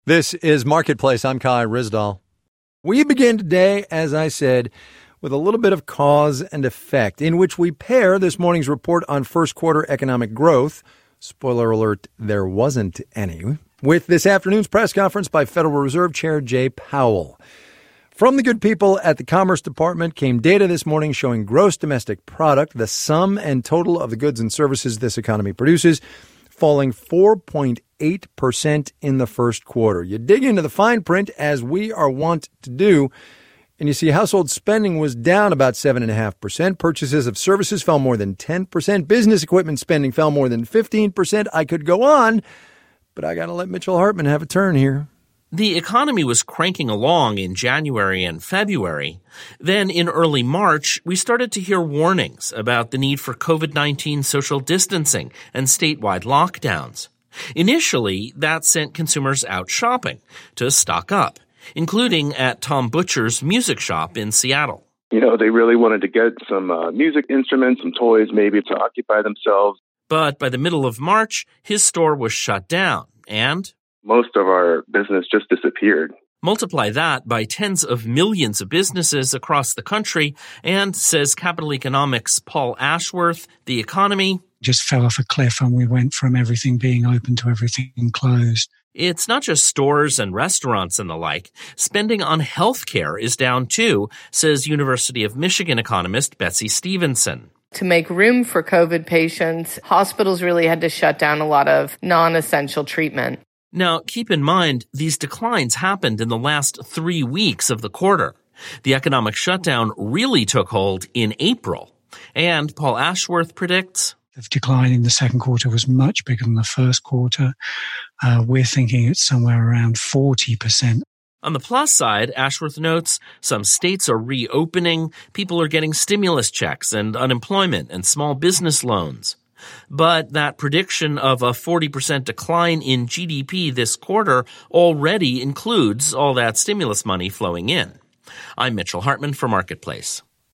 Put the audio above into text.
This is Marketplace. I'm Kai Ryssdal. We begin today, as I said, with a little bit of cause and effect, in which we pair this morning's report on first quarter economic growth. Spoiler alert, there wasn't any. With this afternoon's press conference by Federal Reserve Chair Jay Powell. From the good people at the Commerce Department came data this morning showing gross domestic product, the sum and total of the goods and services this economy produces, falling 4.8% in the first quarter. You dig into the fine print, as we are wont to do, and you see household spending was down about 7.5%. Purchases of services fell more than 10%. Business equipment spending fell more than 15%. I could go on, but I got to let Mitchell Hartman have a turn here. The economy was cranking along in January and February. Then in early March, we started to hear warnings about the need for COVID-19 social distancing and statewide lockdowns. Initially, that sent consumers out shopping to stock up, including at Tom Butcher's music shop in Seattle. They really wanted to get some music instruments, some toys maybe to occupy themselves. But by the middle of March, his store was shut down, and most of our business just disappeared. Multiply that by tens of millions of businesses across the country, and, says Capital Economics' Paul Ashworth, the economy just fell off a cliff and we went from everything being open to everything closed. It's not just stores and restaurants and the like. Spending on healthcare is down too, says University of Michigan economist Betsy Stevenson. To make room for COVID patients, hospitals really had to shut down a lot of non-essential treatment. Now, keep in mind, these declines happened in the last 3 weeks of the quarter. The economic shutdown really took hold in April. And Paul Ashworth predicts the decline in the second quarter was much bigger than the first quarter. We're thinking it's somewhere around 40%. On the plus side, Ashworth notes, some states are reopening, people are getting stimulus checks and unemployment and small business loans. But that prediction of a 40% decline in GDP this quarter already includes all that stimulus money flowing in. I'm Mitchell Hartman for Marketplace.